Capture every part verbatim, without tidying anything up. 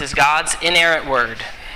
This is God's inerrant word.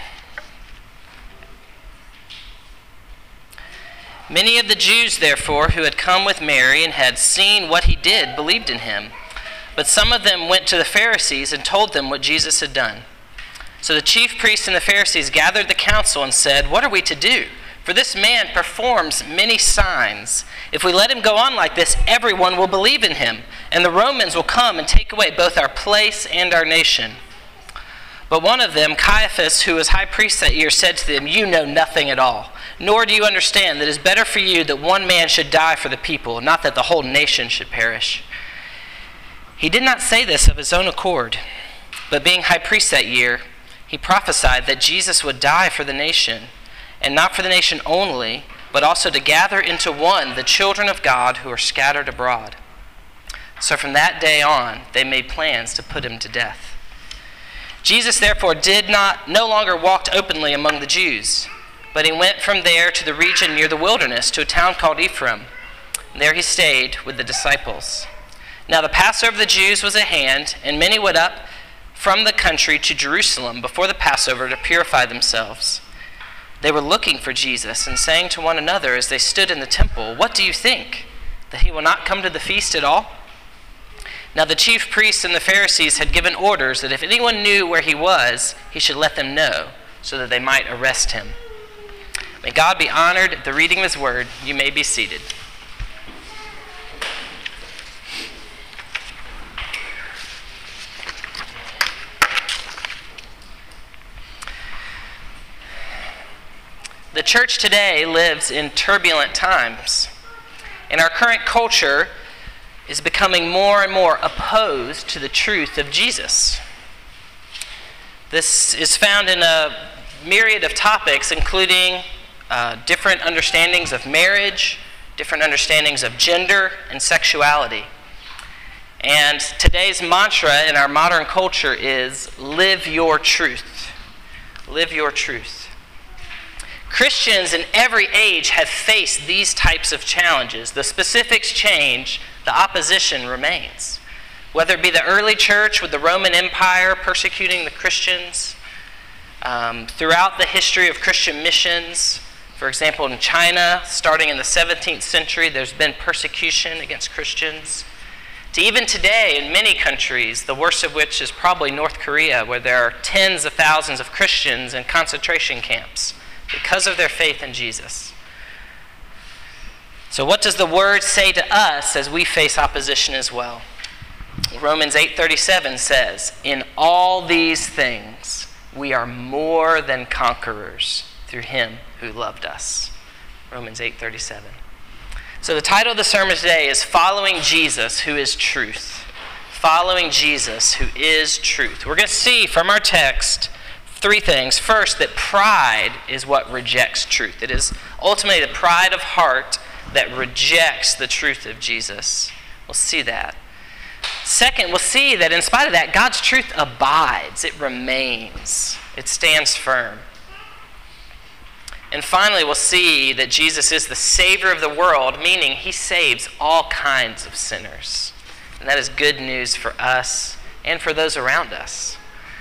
Many of the Jews, therefore, who had come with Mary and had seen what he did, believed in him. But some of them went to the Pharisees and told them what Jesus had done. So the chief priests and the Pharisees gathered the council and said, "What are we to do? For this man performs many signs. If we let him go on like this, everyone will believe in him, and the Romans will come and take away both our place and our nation." But one of them, Caiaphas, who was high priest that year, said to them, "You know nothing at all, nor do you understand that it is better for you that one man should die for the people, not that the whole nation should perish." He did not say this of his own accord, but being high priest that year, he prophesied that Jesus would die for the nation, and not for the nation only, but also to gather into one the children of God who are scattered abroad. So from that day on, they made plans to put him to death. Jesus therefore did not no longer walk openly among the Jews, but he went from there to the region near the wilderness, to a town called Ephraim. There he stayed with the disciples. Now the Passover of the Jews was at hand, and many went up from the country to Jerusalem before the Passover to purify themselves. They were looking for Jesus and saying to one another as they stood in the temple, "What do you think? That he will not come to the feast at all?" Now the chief priests and the Pharisees had given orders that if anyone knew where he was, he should let them know, so that they might arrest him. May God be honored at the reading of his word. You may be seated. The church today lives in turbulent times, and our current culture is becoming more and more opposed to the truth of Jesus. This is found in a myriad of topics, including uh, different understandings of marriage, different understandings of gender and sexuality. And today's mantra in our modern culture is, "Live your truth." Live your truth. Christians in every age have faced these types of challenges. The specifics change, the opposition remains. Whether it be the early church with the Roman Empire persecuting the Christians, um, throughout the history of Christian missions, for example, in China, starting in the seventeenth century, there's been persecution against Christians. To even today, in many countries, the worst of which is probably North Korea, where there are tens of thousands of Christians in concentration camps because of their faith in Jesus. So what does the word say to us as we face opposition as well? Romans eight thirty-seven says, "In all these things we are more than conquerors through him who loved us." Romans eight thirty-seven. So the title of the sermon today is Following Jesus, Who is Truth. Following Jesus, Who is Truth. We're going to see from our text three things. First, that pride is what rejects truth. It is ultimately the pride of heart that rejects the truth of Jesus. We'll see that. Second, we'll see that in spite of that, God's truth abides. It remains. It stands firm. And finally, we'll see that Jesus is the Savior of the world, meaning he saves all kinds of sinners. And that is good news for us and for those around us.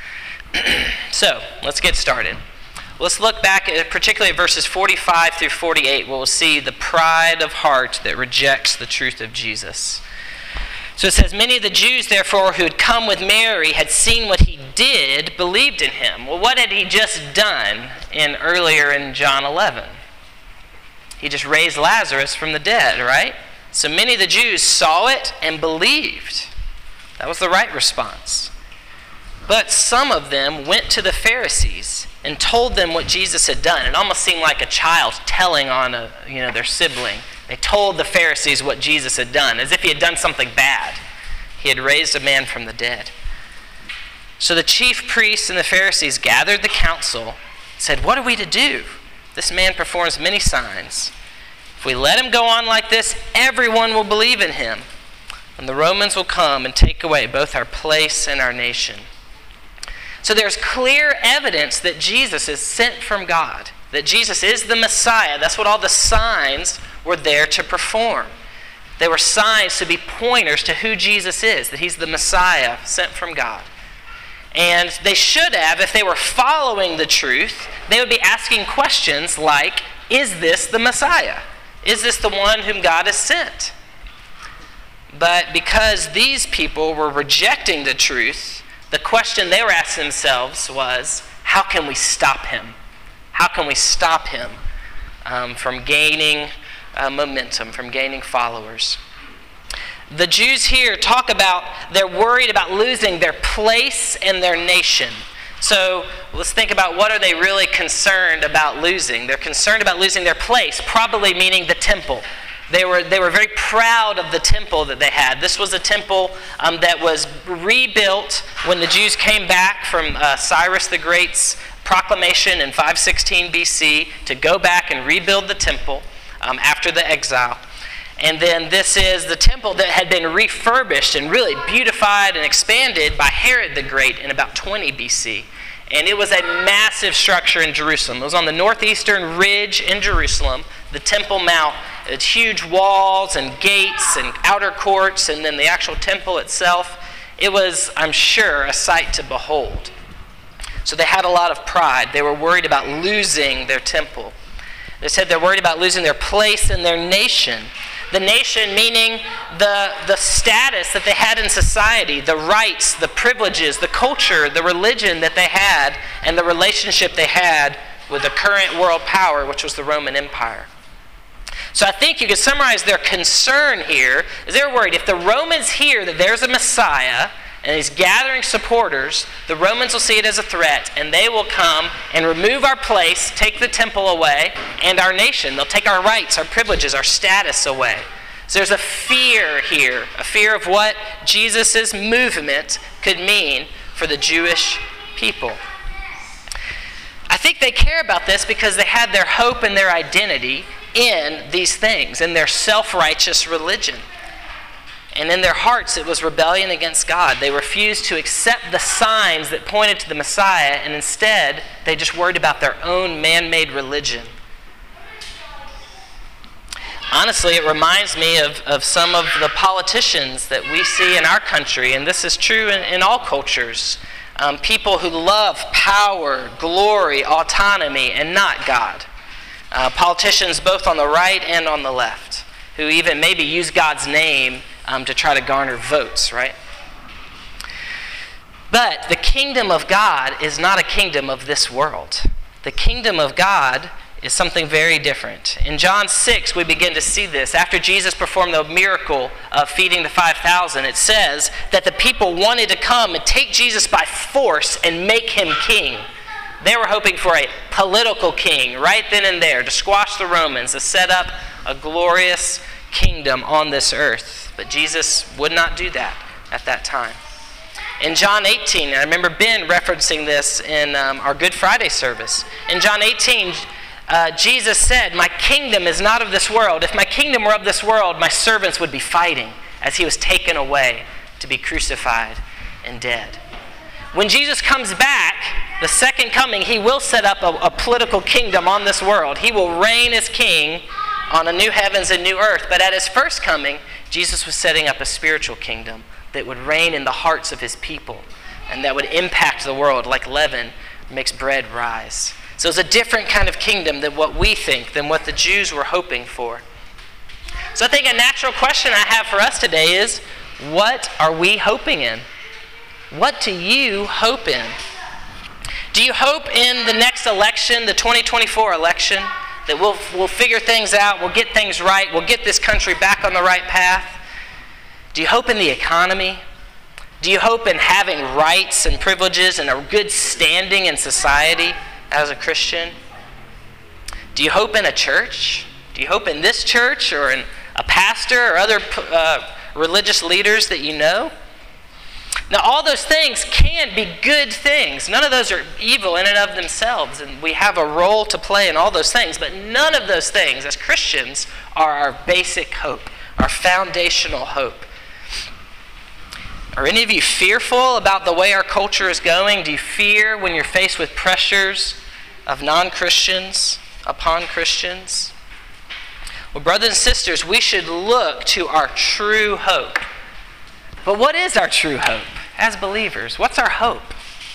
So, let's get started. Let's look back at particularly at verses forty-five through forty-eight, where we'll see the pride of heart that rejects the truth of Jesus. So it says, "Many of the Jews, therefore, who had come with Mary, had seen what he did, believed in him." Well, what had he just done in earlier in John eleven? He just raised Lazarus from the dead, right? So many of the Jews saw it and believed. That was the right response. But some of them went to the Pharisees and told them what Jesus had done. It almost seemed like a child telling on a, you know, their sibling. They told the Pharisees what Jesus had done, as if he had done something bad. He had raised a man from the dead. So the chief priests and the Pharisees gathered the council and said, "What are we to do? This man performs many signs. If we let him go on like this, everyone will believe in him, and the Romans will come and take away both our place and our nation." So there's clear evidence that Jesus is sent from God, that Jesus is the Messiah. That's what all the signs were there to perform. They were signs to be pointers to who Jesus is, that he's the Messiah sent from God. And they should have, if they were following the truth, they would be asking questions like, is this the Messiah? Is this the one whom God has sent? But because these people were rejecting the truth, the question they were asking themselves was, how can we stop him? How can we stop him um, from gaining uh, momentum, from gaining followers? The Jews here talk about they're worried about losing their place and their nation. So let's think about what are they really concerned about losing. They're concerned about losing their place, probably meaning the temple. They were, they were very proud of the temple that they had. This was a temple um, that was rebuilt when the Jews came back from uh, Cyrus the Great's proclamation in five sixteen B C to go back and rebuild the temple um, after the exile. And then this is the temple that had been refurbished and really beautified and expanded by Herod the Great in about twenty B C. And it was a massive structure in Jerusalem. It was on the northeastern ridge in Jerusalem, the Temple Mount. It's huge walls and gates and outer courts, and then the actual temple itself. It was, I'm sure, a sight to behold. So they had a lot of pride. They were worried about losing their temple. They said they're worried about losing their place in their nation. The nation meaning the, the status that they had in society, the rights, the privileges, the culture, the religion that they had, and the relationship they had with the current world power, which was the Roman Empire. So I think you could summarize their concern here is they're worried if the Romans hear that there's a Messiah and he's gathering supporters, the Romans will see it as a threat, and they will come and remove our place, take the temple away, and our nation. They'll take our rights, our privileges, our status away. So there's a fear here, a fear of what Jesus' movement could mean for the Jewish people. I think they care about this because they had their hope and their identity in these things, in their self-righteous religion. And in their hearts, it was rebellion against God. They refused to accept the signs that pointed to the Messiah, and instead, they just worried about their own man-made religion. Honestly, it reminds me of, of some of the politicians that we see in our country, and this is true in, in all cultures. Um, people who love power, glory, autonomy, and not God. Uh, politicians both on the right and on the left, who even maybe use God's name Um, to try to garner votes, right? But the kingdom of God is not a kingdom of this world. The kingdom of God is something very different. In John six, we begin to see this. After Jesus performed the miracle of feeding the five thousand, it says that the people wanted to come and take Jesus by force and make him king. They were hoping for a political king right then and there to squash the Romans, to set up a glorious kingdom on this earth. But Jesus would not do that at that time. In John eighteen, and I remember Ben referencing this in um, our Good Friday service. In John eighteen, uh, Jesus said, "My kingdom is not of this world. If my kingdom were of this world, my servants would be fighting as he was taken away to be crucified and dead." When Jesus comes back, the second coming, he will set up a, a political kingdom on this world. He will reign as king on a new heavens and new earth. But at his first coming, Jesus was setting up a spiritual kingdom that would reign in the hearts of his people and that would impact the world like leaven makes bread rise. So it's a different kind of kingdom than what we think, than what the Jews were hoping for. So I think a natural question I have for us today is, what are we hoping in? What do you hope in? Do you hope in the next election, the twenty twenty-four election? That we'll, we'll figure things out, we'll get things right, we'll get this country back on the right path? Do you hope in the economy? Do you hope in having rights and privileges and a good standing in society as a Christian? Do you hope in a church? Do you hope in this church or in a pastor or other uh, religious leaders that you know? Now, all those things can be good things. None of those are evil in and of themselves, and we have a role to play in all those things, but none of those things, as Christians, are our basic hope, our foundational hope. Are any of you fearful about the way our culture is going? Do you fear when you're faced with pressures of non-Christians upon Christians? Well, brothers and sisters, we should look to our true hope. But what is our true hope as believers? What's our hope?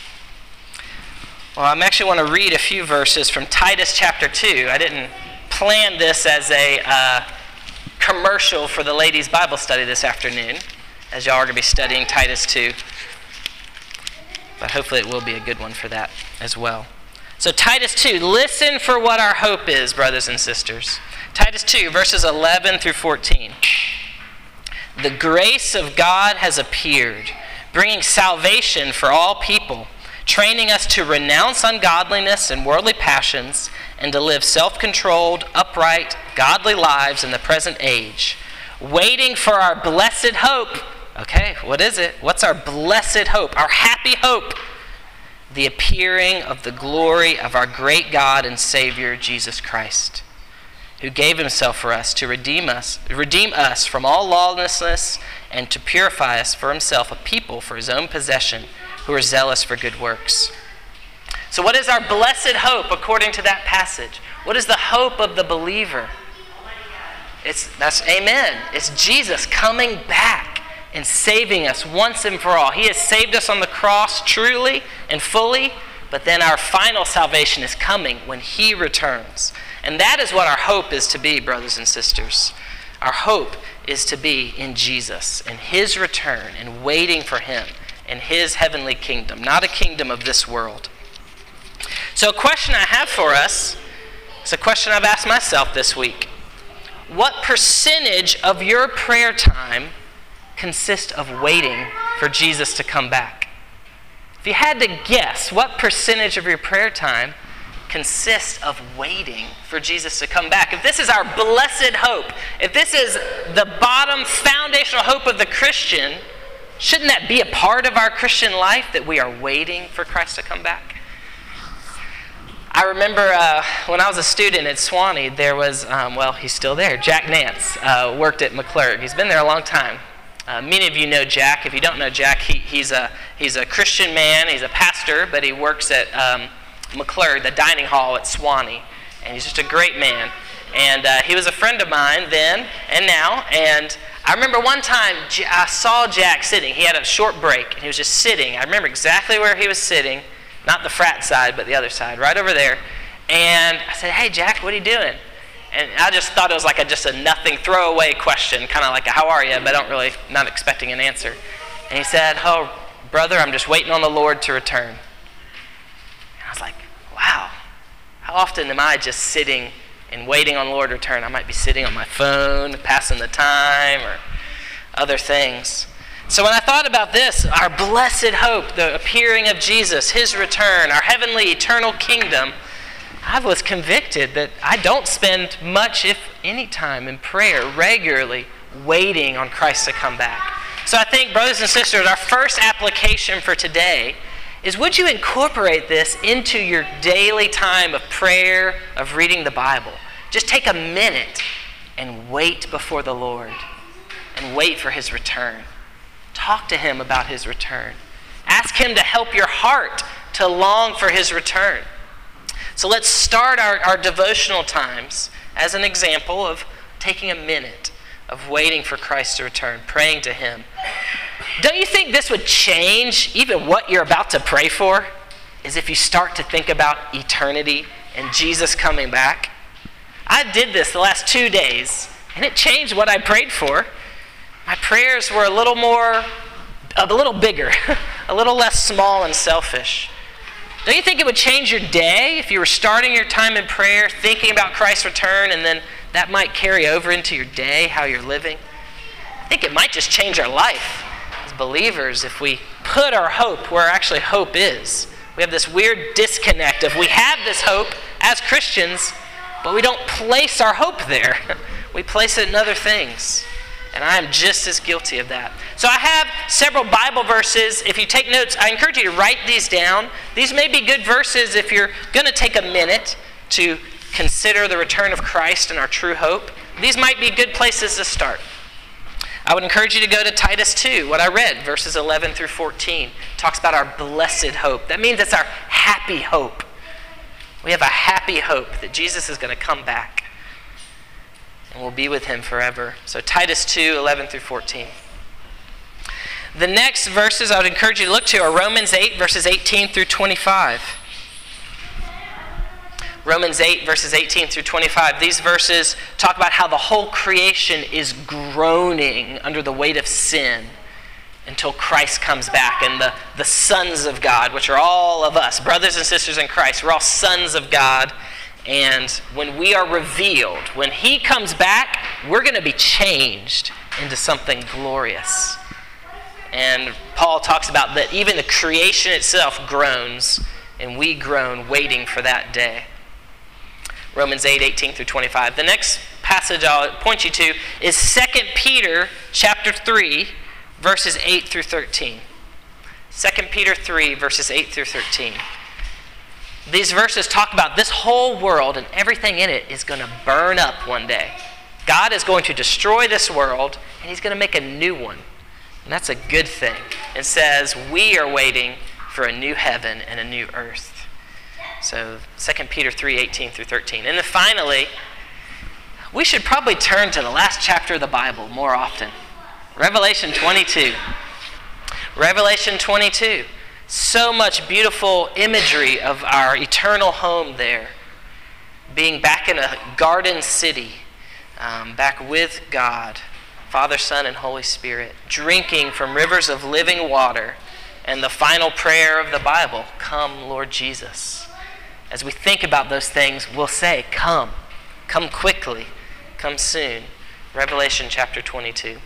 Well, I actually want to read a few verses from Titus chapter two. I didn't plan this as a uh, commercial for the ladies' Bible study this afternoon, as y'all are going to be studying Titus two. But hopefully it will be a good one for that as well. So Titus two, listen for what our hope is, brothers and sisters. Titus two, verses eleven through fourteen. The grace of God has appeared, bringing salvation for all people, training us to renounce ungodliness and worldly passions, and to live self-controlled, upright, godly lives in the present age, waiting for our blessed hope. Okay, what is it? What's our blessed hope? Our happy hope. The appearing of the glory of our great God and Savior, Jesus Christ, who gave himself for us to redeem us, redeem us from all lawlessness and to purify us for himself, a people for his own possession, who are zealous for good works. So what is our blessed hope according to that passage? What is the hope of the believer? It's that's amen. It's Jesus coming back and saving us once and for all. He has saved us on the cross truly and fully, but then our final salvation is coming when he returns. And that is what our hope is to be, brothers and sisters. Our hope is to be in Jesus and his return and waiting for him in his heavenly kingdom, not a kingdom of this world. So a question I have for us, it's a question I've asked myself this week. What percentage of your prayer time consists of waiting for Jesus to come back? If you had to guess, what percentage of your prayer time consists of waiting for Jesus to come back? If this is our blessed hope, if this is the bottom foundational hope of the Christian, shouldn't that be a part of our Christian life, that we are waiting for Christ to come back? I remember uh, when I was a student at Sewanee, there was, um, well, he's still there, Jack Nance, uh, worked at McClurg. He's been there a long time. Uh, many of you know Jack. If you don't know Jack, he, he's, a, he's a Christian man. He's a pastor, but he works at um, McClurg, the dining hall at Sewanee. And he's just a great man. And uh, he was a friend of mine then and now. And I remember one time I saw Jack sitting. He had a short break, and he was just sitting. I remember exactly where he was sitting, not the frat side, but the other side, right over there. And I said, "Hey, Jack, what are you doing?" And I just thought it was like a, just a nothing throwaway question, kind of like a, "How are you?" but I don't really, not expecting an answer. And he said, "Oh, brother, I'm just waiting on the Lord to return." And I was like, wow, how often am I just sitting and waiting on the Lord to return? I might be sitting on my phone, passing the time, or other things. So when I thought about this, our blessed hope, the appearing of Jesus, his return, our heavenly eternal kingdom, I was convicted that I don't spend much, if any, time in prayer regularly waiting on Christ to come back. So I think, brothers and sisters, our first application for today is, would you incorporate this into your daily time of prayer, of reading the Bible? Just take a minute and wait before the Lord and wait for his return. Talk to him about his return. Ask him to help your heart to long for his return. So let's start our, our devotional times as an example of taking a minute of waiting for Christ to return, praying to him. Don't you think this would change even what you're about to pray for? Is if you start to think about eternity and Jesus coming back. I did this the last two days, and it changed what I prayed for. My prayers were a little more, a little bigger, a little less small and selfish. Don't you think it would change your day if you were starting your time in prayer, thinking about Christ's return, and then that might carry over into your day, how you're living? I think it might just change our life as believers if we put our hope where actually hope is. We have this weird disconnect of we have this hope as Christians, but we don't place our hope there. We place it in other things. And I am just as guilty of that. So I have several Bible verses. If you take notes, I encourage you to write these down. These may be good verses if you're going to take a minute to consider the return of Christ and our true hope. These might be good places to start. I would encourage you to go to Titus two, what I read, verses eleven through fourteen. It talks about our blessed hope. That means it's our happy hope. We have a happy hope that Jesus is going to come back, and we'll be with him forever. So Titus two, eleven through fourteen. The next verses I would encourage you to look to are Romans eight, verses eighteen through twenty-five. Romans eight, verses eighteen through twenty-five. These verses talk about how the whole creation is groaning under the weight of sin until Christ comes back. And the, the sons of God, which are all of us, brothers and sisters in Christ, we're all sons of God. And when we are revealed, when he comes back, we're going to be changed into something glorious. And Paul talks about that even the creation itself groans, and we groan waiting for that day. Romans eight, eighteen through twenty-five. The next passage I'll point you to is Second Peter chapter three, verses eight through thirteen. Second Peter three, verses eight through thirteen. These verses talk about this whole world and everything in it is going to burn up one day. God is going to destroy this world, and he's going to make a new one. And that's a good thing. It says we are waiting for a new heaven and a new earth. So Second Peter three, eighteen through thirteen. And then finally, we should probably turn to the last chapter of the Bible more often. Revelation twenty-two. Revelation twenty-two. So much beautiful imagery of our eternal home there. Being back in a garden city, um, back with God, Father, Son, and Holy Spirit, drinking from rivers of living water, and the final prayer of the Bible, come, Lord Jesus. As we think about those things, we'll say, come, come quickly, come soon. Revelation chapter twenty-two.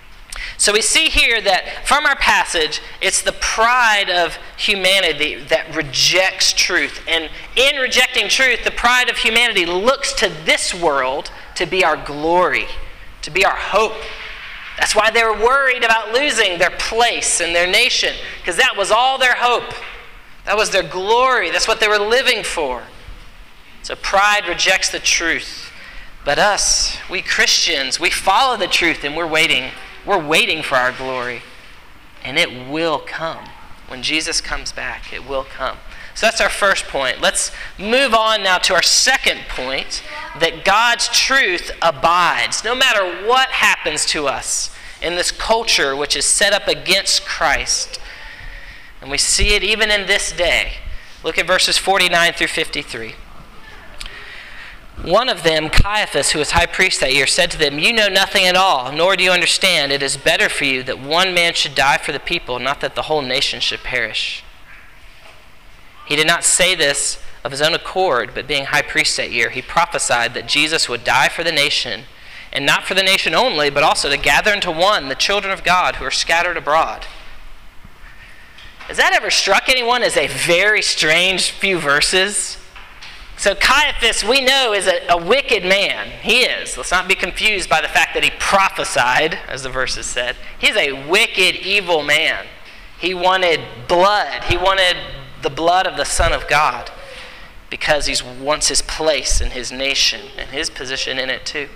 So we see here that from our passage, it's the pride of humanity that rejects truth. And in rejecting truth, the pride of humanity looks to this world to be our glory, to be our hope. That's why they were worried about losing their place in their nation, because that was all their hope. That was their glory. That's what they were living for. So pride rejects the truth. But us, we Christians, we follow the truth, and we're waiting. We're waiting for our glory. And it will come. When Jesus comes back, it will come. So that's our first point. Let's move on now to our second point, that God's truth abides. No matter what happens to us in this culture which is set up against Christ. And we see it even in this day. Look at verses forty-nine through fifty-three. One of them, Caiaphas, who was high priest that year, said to them, you know nothing at all, nor do you understand. It is better for you that one man should die for the people, not that the whole nation should perish. He did not say this of his own accord, but being high priest that year, he prophesied that Jesus would die for the nation, and not for the nation only, but also to gather into one the children of God who are scattered abroad. Has that ever struck anyone as a very strange few verses? So Caiaphas, we know, is a, a wicked man. He is. Let's not be confused by the fact that he prophesied, as the verses said. He's a wicked, evil man. He wanted blood. He wanted the blood of the Son of God because he wants his place in his nation and his position in it too.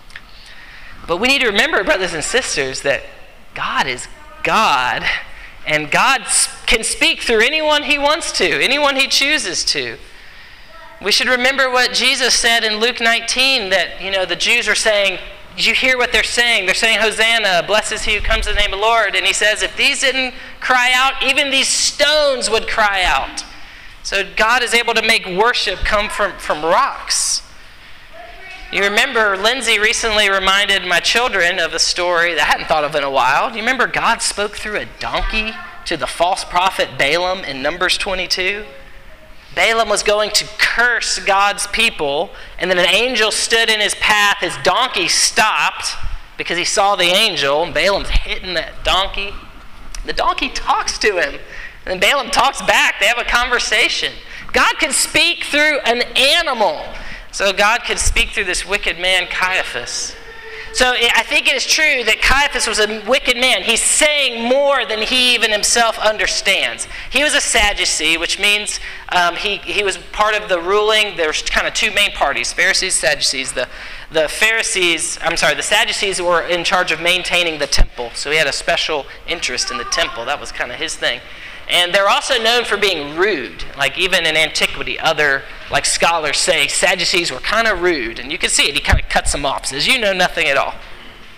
But we need to remember, brothers and sisters, that God is God, and God can speak through anyone he wants to, anyone he chooses to. We should remember what Jesus said in Luke nineteen, that, you know, the Jews are saying, did you hear what they're saying? They're saying, Hosanna, blessed is he who comes in the name of the Lord. And he says, if these didn't cry out, even these stones would cry out. So God is able to make worship come from, from rocks. You remember, Lindsay recently reminded my children of a story that I hadn't thought of in a while. Do you remember God spoke through a donkey to the false prophet Balaam in Numbers twenty-two? Balaam was going to curse God's people, and then an angel stood in his path. His donkey stopped because he saw the angel, and Balaam's hitting that donkey. The donkey talks to him, and then Balaam talks back. They have a conversation. God can speak through an animal. So God could speak through this wicked man, Caiaphas. So I think it is true that Caiaphas was a wicked man. He's saying more than he even himself understands. He was a Sadducee, which means um, he, he was part of the ruling. There's kind of two main parties, Pharisees, Sadducees. The, the Pharisees, I'm sorry, the Sadducees were in charge of maintaining the temple. So he had a special interest in the temple. That was kind of his thing. And they're also known for being rude. Like even in antiquity, other like scholars say Sadducees were kind of rude. And you can see it. He kind of cuts them off. Says, you know nothing at all.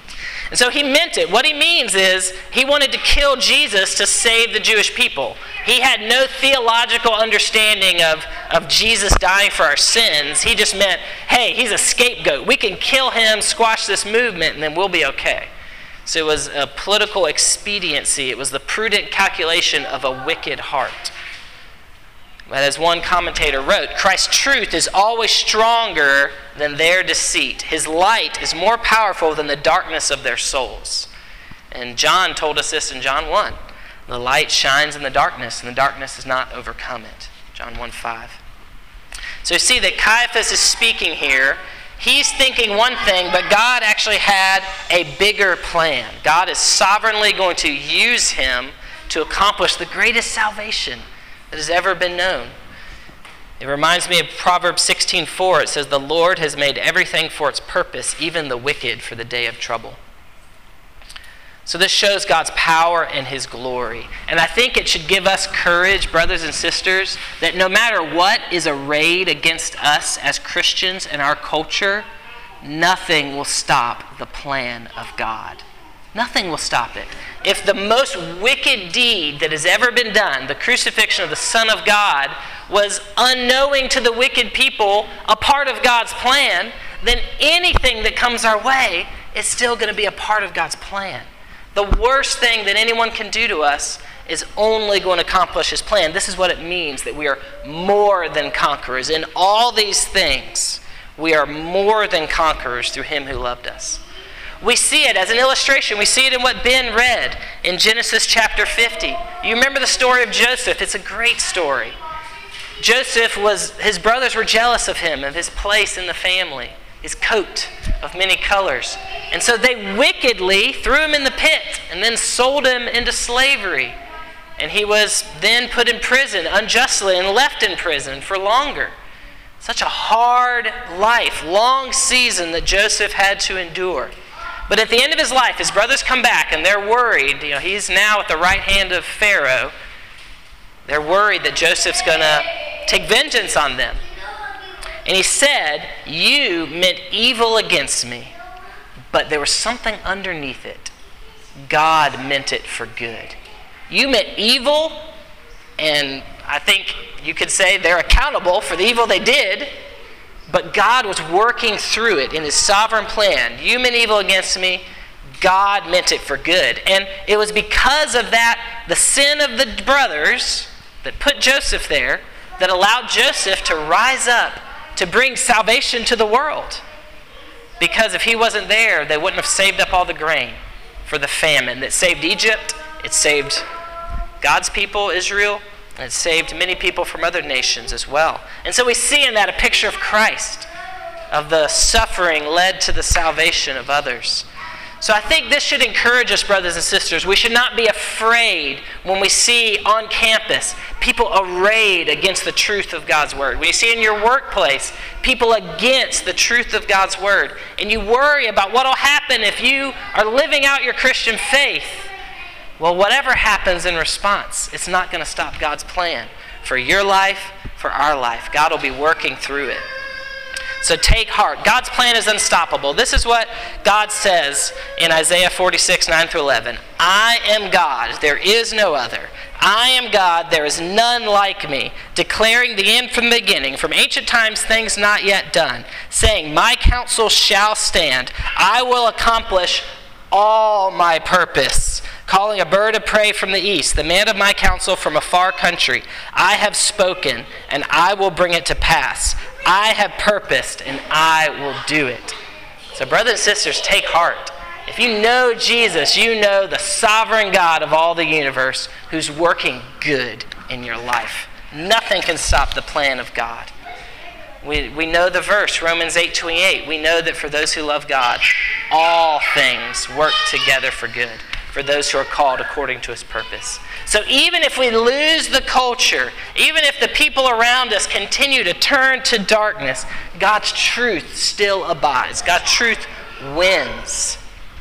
And so he meant it. What he means is he wanted to kill Jesus to save the Jewish people. He had no theological understanding of, of Jesus dying for our sins. He just meant, hey, he's a scapegoat. We can kill him, squash this movement, and then we'll be okay. So it was a political expediency. It was the prudent calculation of a wicked heart. But as one commentator wrote, Christ's truth is always stronger than their deceit. His light is more powerful than the darkness of their souls. And John told us this in John one. The light shines in the darkness, and the darkness has not overcome it. John one five. So you see that Caiaphas is speaking here. He's thinking one thing, but God actually had a bigger plan. God is sovereignly going to use him to accomplish the greatest salvation that has ever been known. It reminds me of Proverbs sixteen four. It says, the Lord has made everything for its purpose, even the wicked for the day of trouble. So this shows God's power and his glory. And I think it should give us courage, brothers and sisters, that no matter what is arrayed against us as Christians in our culture, nothing will stop the plan of God. Nothing will stop it. If the most wicked deed that has ever been done, the crucifixion of the Son of God, was unknowing to the wicked people a part of God's plan, then anything that comes our way is still going to be a part of God's plan. The worst thing that anyone can do to us is only going to accomplish his plan. This is what it means, that we are more than conquerors. In all these things, we are more than conquerors through him who loved us. We see it as an illustration. We see it in what Ben read in Genesis chapter fifty. You remember the story of Joseph. It's a great story. Joseph was, his brothers were jealous of him, of his place in the family, his coat of many colors. And so they wickedly threw him in the pit and then sold him into slavery. And he was then put in prison unjustly and left in prison for longer. Such a hard life, long season that Joseph had to endure. But at the end of his life, his brothers come back and they're worried. You know, he's now at the right hand of Pharaoh. They're worried that Joseph's going to take vengeance on them. And he said, you meant evil against me, but there was something underneath it. God meant it for good. You meant evil, and I think you could say they're accountable for the evil they did, but God was working through it in his sovereign plan. You meant evil against me, God meant it for good. And it was because of that, the sin of the brothers that put Joseph there, that allowed Joseph to rise up to bring salvation to the world. Because if he wasn't there, they wouldn't have saved up all the grain for the famine that saved Egypt. It saved God's people, Israel, and it saved many people from other nations as well. And so we see in that a picture of Christ, of the suffering led to the salvation of others. So I think this should encourage us, brothers and sisters. We should not be afraid when we see on campus people arrayed against the truth of God's word. When you see in your workplace people against the truth of God's word, and you worry about what will happen if you are living out your Christian faith, well, whatever happens in response, it's not going to stop God's plan for your life, for our life. God will be working through it. So take heart. God's plan is unstoppable. This is what God says in Isaiah forty-six, nine through eleven. I am God, there is no other. I am God, there is none like me, declaring the end from the beginning, from ancient times things not yet done, saying, my counsel shall stand. I will accomplish all my purpose. Calling a bird of prey from the east, the man of my counsel from a far country. I have spoken, and I will bring it to pass. I have purposed, and I will do it. So brothers and sisters, take heart. If you know Jesus, you know the sovereign God of all the universe who's working good in your life. Nothing can stop the plan of God. We, we know the verse, Romans eight twenty-eight. We know that for those who love God, all things work together for good, for those who are called according to his purpose. So even if we lose the culture, even if the people around us continue to turn to darkness, God's truth still abides. God's truth wins.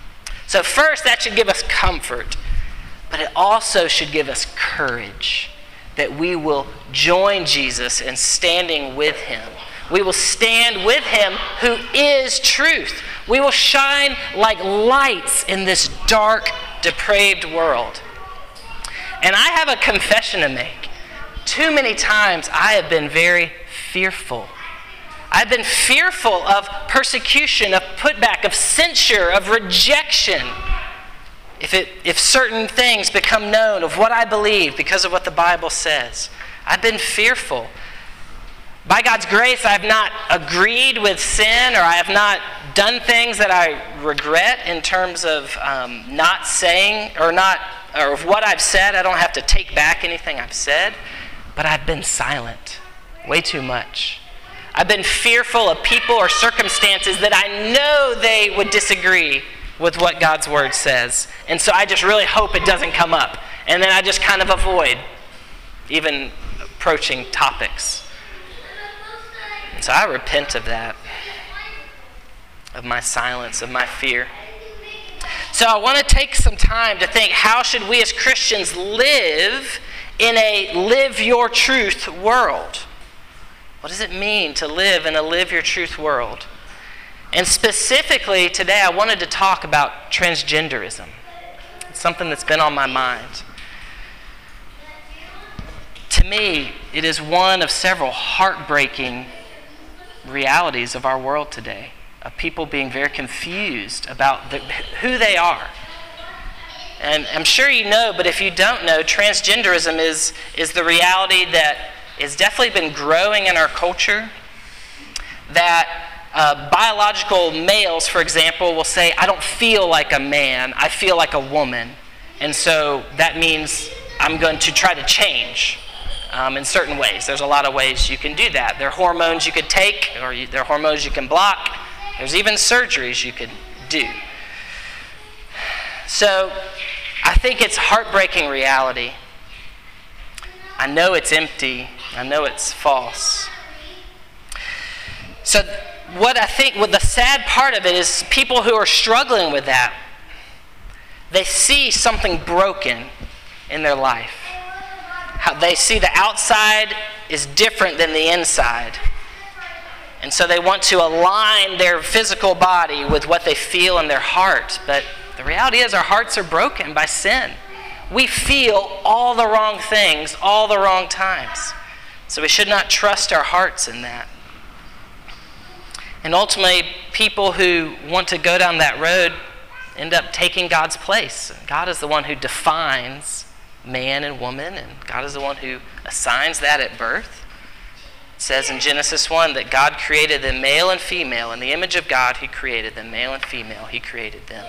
So first, that should give us comfort, but it also should give us courage that we will join Jesus in standing with him. We will stand with him who is truth. We will shine like lights in this dark, depraved world. And I have a confession to make. Too many times I have been very fearful. I've been fearful of persecution, of putback, of censure, of rejection. If it, if certain things become known of what I believe because of what the Bible says, I've been fearful. By God's grace, I have not agreed with sin, or I have not done things that I regret in terms of um, not saying or not, or of what I've said. I don't have to take back anything I've said, but I've been silent way too much. I've been fearful of people or circumstances that I know they would disagree with what God's word says. And so I just really hope it doesn't come up. And then I just kind of avoid even approaching topics. And so I repent of that, of my silence, of my fear. So I want to take some time to think, how should we as Christians live in a live your truth world? What does it mean to live in a live your truth world? And specifically today, I wanted to talk about transgenderism. It's something that's been on my mind. To me, it is one of several heartbreaking realities of our world today, of people being very confused about the, who they are. And I'm sure you know, but if you don't know, transgenderism is, is the reality that has definitely been growing in our culture, that uh, biological males, for example, will say, I don't feel like a man, I feel like a woman. And so that means I'm going to try to change um, in certain ways. There's a lot of ways you can do that. There are hormones you could take, or you, there are hormones you can block. There's even surgeries you could do. So I think it's heartbreaking reality. I know it's empty. I know it's false. So what I think, what the sad part of it is, people who are struggling with that, they see something broken in their life. How they see the outside is different than the inside. And so they want to align their physical body with what they feel in their heart. But the reality is our hearts are broken by sin. We feel all the wrong things all the wrong times. So we should not trust our hearts in that. And ultimately, people who want to go down that road end up taking God's place. God is the one who defines man and woman, and God is the one who assigns that at birth. It says in Genesis one that God created them male and female. In the image of God, He created them male and female. He created them.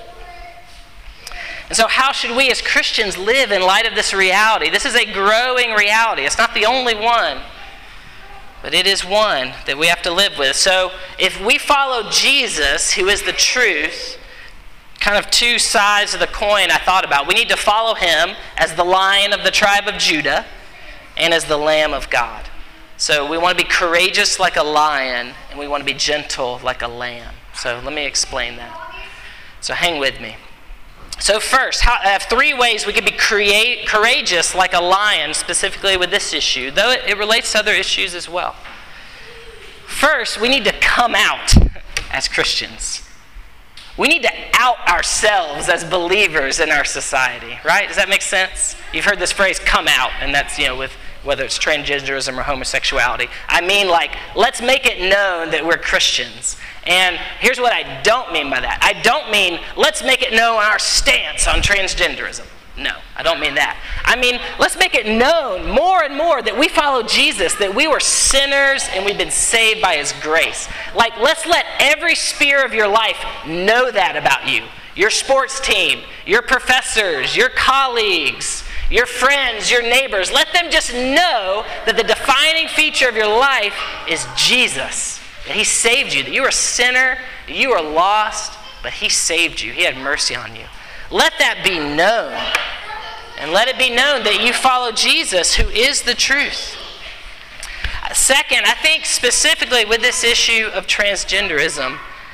And so how should we as Christians live in light of this reality? This is a growing reality. It's not the only one, but it is one that we have to live with. So if we follow Jesus, who is the truth, kind of two sides of the coin I thought about. We need to follow Him as the Lion of the tribe of Judah and as the Lamb of God. So we want to be courageous like a lion, and we want to be gentle like a lamb. So let me explain that. So hang with me. So first, how, I have three ways we can be create, courageous like a lion, specifically with this issue, though it, it relates to other issues as well. First, we need to come out as Christians. We need to out ourselves as believers in our society, right? Does that make sense? You've heard this phrase, come out, and that's, you know, with whether it's transgenderism or homosexuality. I mean, like, let's make it known that we're Christians. And here's what I don't mean by that. I don't mean, let's make it known our stance on transgenderism. No, I don't mean that. I mean, let's make it known more and more that we follow Jesus, that we were sinners and we've been saved by His grace. Like, let's let every sphere of your life know that about you. Your sports team, your professors, your colleagues, your friends, your neighbors. Let them just know that the defining feature of your life is Jesus. That He saved you, that you were a sinner, that you were lost, but He saved you. He had mercy on you. Let that be known. And let it be known that you follow Jesus, who is the truth. Second, I think specifically with this issue of transgenderism,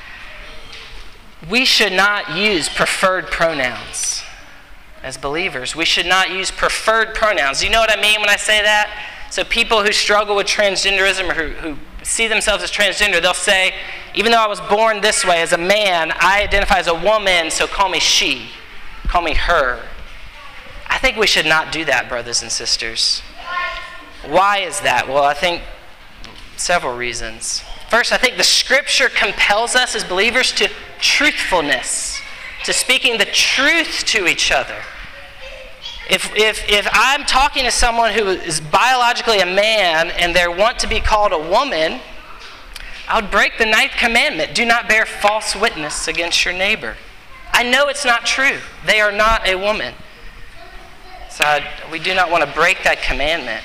we should not use preferred pronouns as believers. We should not use preferred pronouns. Do you know what I mean when I say that? So people who struggle with transgenderism or who, who see themselves as transgender, they'll say, even though I was born this way as a man, I identify as a woman, so call me she, call me her. I think we should not do that, brothers and sisters. Why is that? Well, I think several reasons. First, I think the Scripture compels us as believers to truthfulness, to speaking the truth to each other. If, if, if I'm talking to someone who is biologically a man and they want to be called a woman, I would break the ninth commandment. Do not bear false witness against your neighbor. I know it's not true. They are not a woman. So I, we do not want to break that commandment.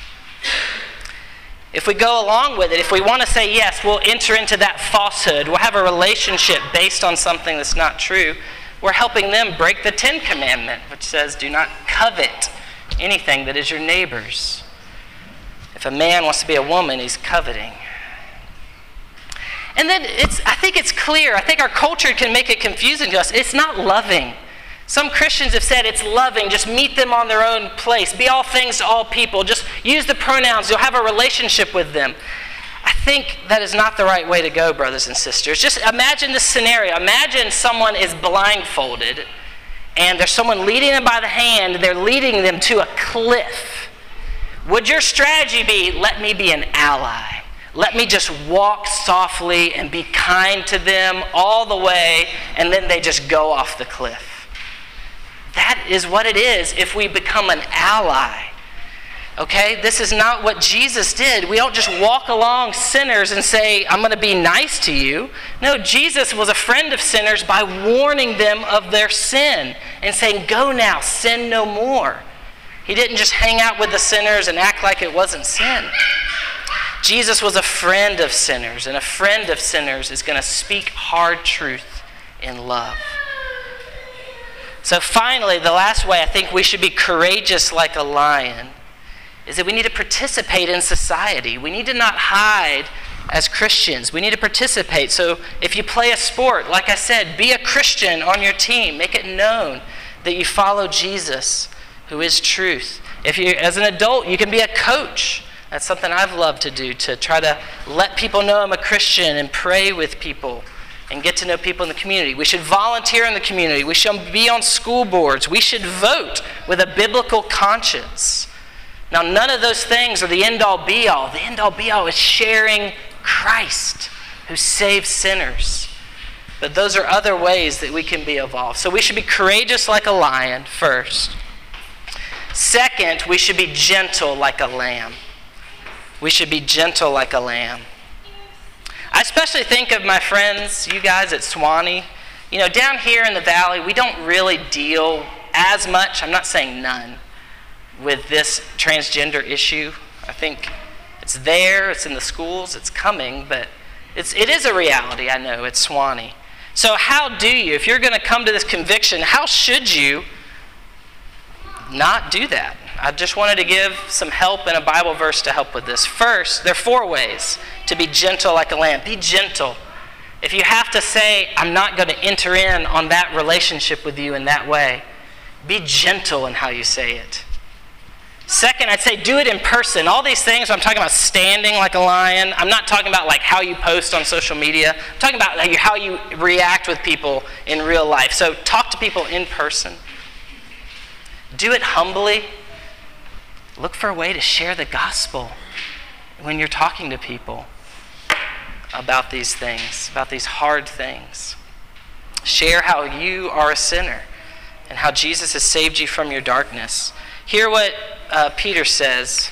If we go along with it, if we want to say, yes, we'll enter into that falsehood, we'll have a relationship based on something that's not true, we're helping them break the tenth commandment, which says, do not covet anything that is your neighbor's. If a man wants to be a woman, he's coveting. And then it's, I think it's clear. I think our culture can make it confusing to us. It's not loving. Some Christians have said it's loving. Just meet them on their own place. Be all things to all people. Just use the pronouns. You'll have a relationship with them. I think that is not the right way to go, brothers and sisters. Just imagine this scenario. Imagine someone is blindfolded and there's someone leading them by the hand. They're leading them to a cliff. Would your strategy be, let me be an ally? Let me just walk softly and be kind to them all the way, and then they just go off the cliff? That is what it is if we become an ally. Okay? This is not what Jesus did. We don't just walk along sinners and say, I'm going to be nice to you. No, Jesus was a friend of sinners by warning them of their sin and saying, go now, sin no more. He didn't just hang out with the sinners and act like it wasn't sin. Jesus was a friend of sinners, and a friend of sinners is going to speak hard truth in love. So finally, the last way I think we should be courageous like a lion is that we need to participate in society. We need to not hide as Christians. We need to participate. So if you play a sport, like I said, be a Christian on your team. Make it known that you follow Jesus, who is truth. If you, as an adult, you can be a coach. That's something I've loved to do, to try to let people know I'm a Christian and pray with people and get to know people in the community. We should volunteer in the community. We should be on school boards. We should vote with a biblical conscience. Now, none of those things are the end-all, be-all. The end-all, be-all is sharing Christ, who saves sinners. But those are other ways that we can be involved. So we should be courageous like a lion, first. Second, we should be gentle like a lamb. We should be gentle like a lamb. I especially think of my friends, you guys at Swanee. You know, down here in the valley, we don't really deal as much, I'm not saying none, with this transgender issue. I think it's there, it's in the schools, it's coming, but it's, it is a reality, I know, at Swanee. So how do you, if you're going to come to this conviction, how should you not do that? I just wanted to give some help in a Bible verse to help with this. First, there are four ways to be gentle like a lamb. Be gentle. If you have to say, I'm not going to enter in on that relationship with you in that way, be gentle in how you say it. Second, I'd say do it in person. All these things, I'm talking about standing like a lion. I'm not talking about like how you post on social media. I'm talking about like how you react with people in real life. So talk to people in person. Do it humbly. Look for a way to share the gospel when you're talking to people about these things, about these hard things. Share how you are a sinner and how Jesus has saved you from your darkness. Hear what uh, Peter says.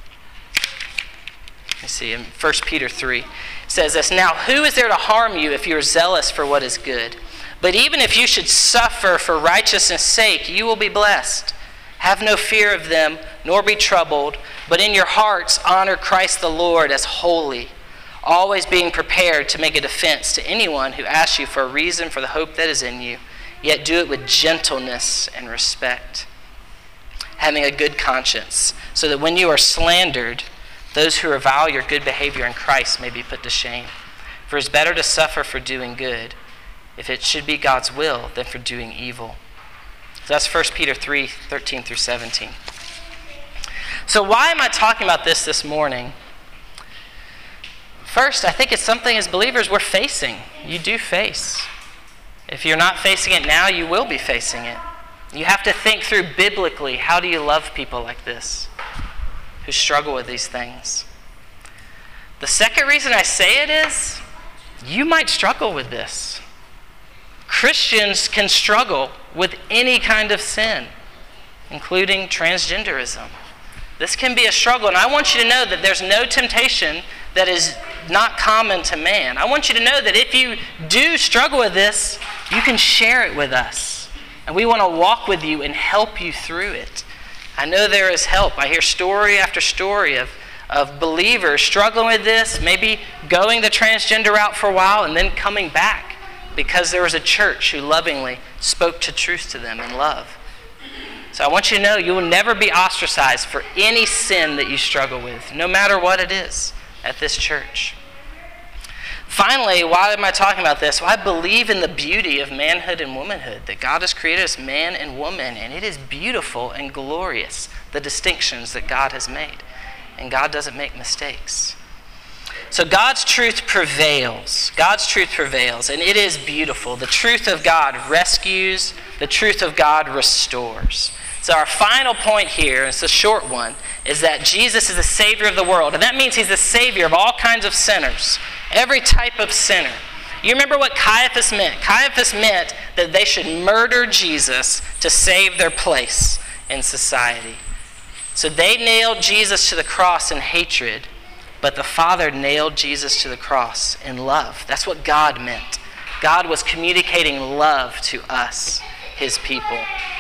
Let me see, in First Peter three. It says this, now who is there to harm you if you are zealous for what is good? But even if you should suffer for righteousness' sake, you will be blessed. Have no fear of them, nor be troubled, but in your hearts honor Christ the Lord as holy, always being prepared to make a defense to anyone who asks you for a reason for the hope that is in you, yet do it with gentleness and respect, having a good conscience, so that when you are slandered, those who revile your good behavior in Christ may be put to shame. For it is better to suffer for doing good, if it should be God's will, than for doing evil. So that's First Peter three, thirteen through seventeen. So why am I talking about this this morning? First, I think it's something as believers we're facing. You do face. If you're not facing it now, you will be facing it. You have to think through biblically, how do you love people like this who struggle with these things? The second reason I say it is, you might struggle with this. Christians can struggle with any kind of sin, including transgenderism. This can be a struggle, and I want you to know that there's no temptation that is not common to man. I want you to know that if you do struggle with this, you can share it with us. And we want to walk with you and help you through it. I know there is help. I hear story after story of, of believers struggling with this, maybe going the transgender route for a while and then coming back because there was a church who lovingly spoke to truth to them in love. So I want you to know you will never be ostracized for any sin that you struggle with, no matter what it is, at this church. Finally, why am I talking about this? Well, I believe in the beauty of manhood and womanhood, that God has created us man and woman, and it is beautiful and glorious, the distinctions that God has made. And God doesn't make mistakes. So God's truth prevails. God's truth prevails, and it is beautiful. The truth of God rescues. The truth of God restores. So our final point here, it's a short one, is that Jesus is the Savior of the world. And that means he's the Savior of all kinds of sinners, every type of sinner. You remember what Caiaphas meant? Caiaphas meant that they should murder Jesus to save their place in society. So they nailed Jesus to the cross in hatred, but the Father nailed Jesus to the cross in love. That's what God meant. God was communicating love to us, his people.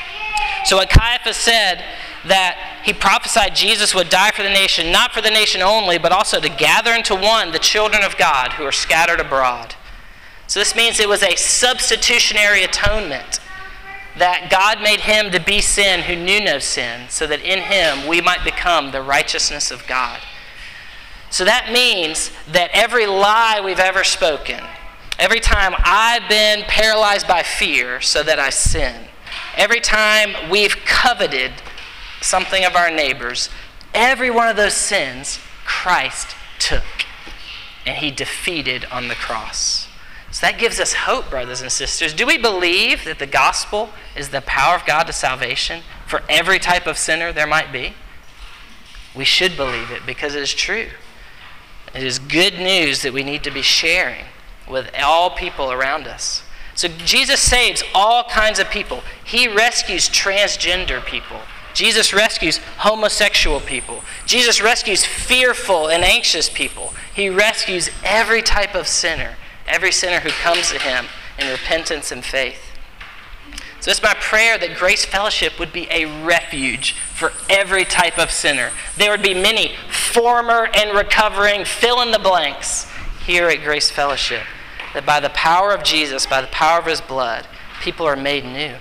So what Caiaphas said, that he prophesied Jesus would die for the nation, not for the nation only, but also to gather into one the children of God who are scattered abroad. So this means it was a substitutionary atonement, that God made him to be sin who knew no sin, so that in him we might become the righteousness of God. So that means that every lie we've ever spoken, every time I've been paralyzed by fear so that I sin, every time we've coveted something of our neighbors, every one of those sins Christ took and he defeated on the cross. So that gives us hope, brothers and sisters. Do we believe that the gospel is the power of God to salvation for every type of sinner there might be? We should believe it because it is true. It is good news that we need to be sharing with all people around us. So Jesus saves all kinds of people. He rescues transgender people. Jesus rescues homosexual people. Jesus rescues fearful and anxious people. He rescues every type of sinner, every sinner who comes to him in repentance and faith. So it's my prayer that Grace Fellowship would be a refuge for every type of sinner. There would be many former and recovering fill in the blanks here at Grace Fellowship. That by the power of Jesus, by the power of his blood, people are made new.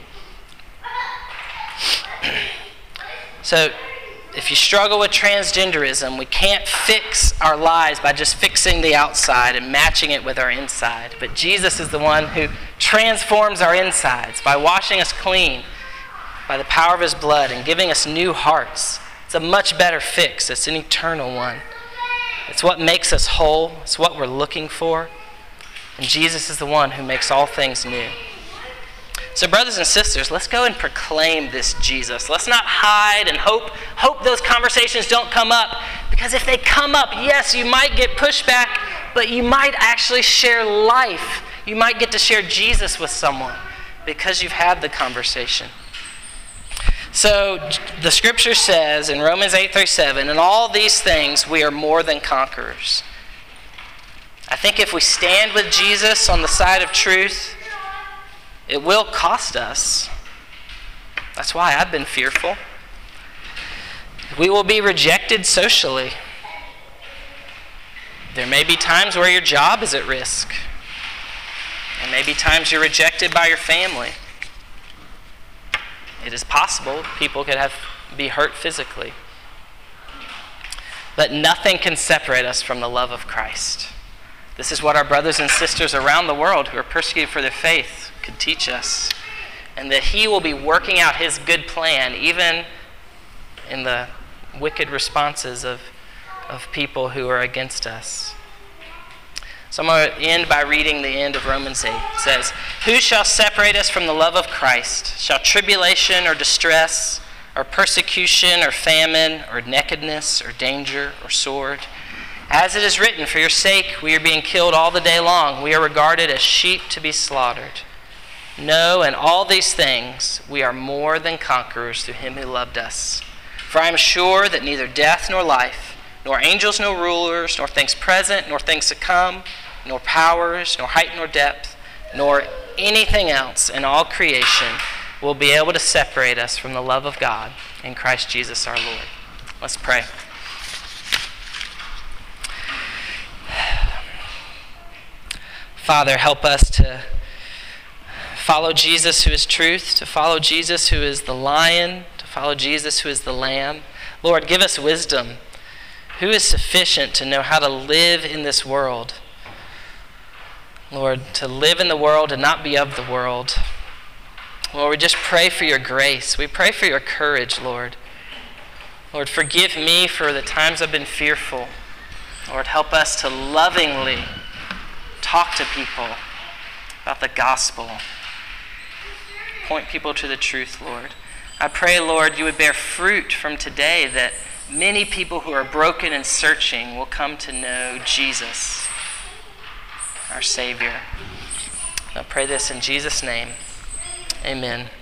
So if you struggle with transgenderism, we can't fix our lives by just fixing the outside and matching it with our inside. But Jesus is the one who transforms our insides by washing us clean by the power of his blood and giving us new hearts. It's a much better fix. It's an eternal one. It's what makes us whole. It's what we're looking for. And Jesus is the one who makes all things new. So brothers and sisters, let's go and proclaim this Jesus. Let's not hide and hope, hope those conversations don't come up. Because if they come up, yes, you might get pushback, but you might actually share life. You might get to share Jesus with someone because you've had the conversation. So the scripture says in Romans eight thirty-seven, in all these things we are more than conquerors. I think if we stand with Jesus on the side of truth, it will cost us. That's why I've been fearful. We will be rejected socially. There may be times where your job is at risk. There may be times you're rejected by your family. It is possible people could have be hurt physically. But nothing can separate us from the love of Christ. This is what our brothers and sisters around the world who are persecuted for their faith could teach us. And that he will be working out his good plan even in the wicked responses of, of people who are against us. So I'm going to end by reading the end of Romans eight. It says, "Who shall separate us from the love of Christ? Shall tribulation or distress, or persecution or famine, or nakedness or danger or sword? As it is written, for your sake we are being killed all the day long. We are regarded as sheep to be slaughtered. No, in all these things we are more than conquerors through him who loved us. For I am sure that neither death nor life, nor angels nor rulers, nor things present, nor things to come, nor powers, nor height nor depth, nor anything else in all creation will be able to separate us from the love of God in Christ Jesus our Lord." Let's pray. Father, help us to follow Jesus, who is truth, to follow Jesus, who is the lion, to follow Jesus, who is the lamb. Lord, give us wisdom. Who is sufficient to know how to live in this world? Lord, to live in the world and not be of the world. Lord, we just pray for your grace. We pray for your courage, Lord. Lord, forgive me for the times I've been fearful. Lord, help us to lovingly talk to people about the gospel. Point people to the truth, Lord. I pray, Lord, you would bear fruit from today, that many people who are broken and searching will come to know Jesus, our Savior. I pray this in Jesus' name. Amen.